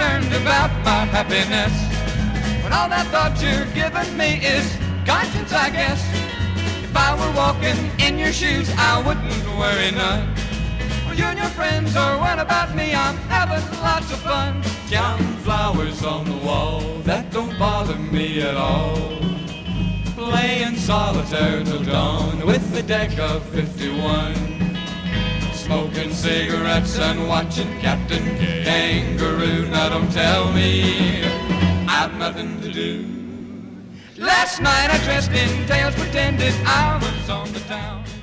concerned about my happiness, when all that thought you're giving me is conscience, I guess. If I were walking in your shoes, I wouldn't worry none. Well, you and your friends are what about me? I'm having lots of fun. Counting flowers on the wall, that don't bother me at all. Playing solitaire till dawn with the deck of 51. Smoking cigarettes and watching Captain Kangaroo. Now don't tell me I've nothing to do. Last night I dressed in tails, pretended I was on the town.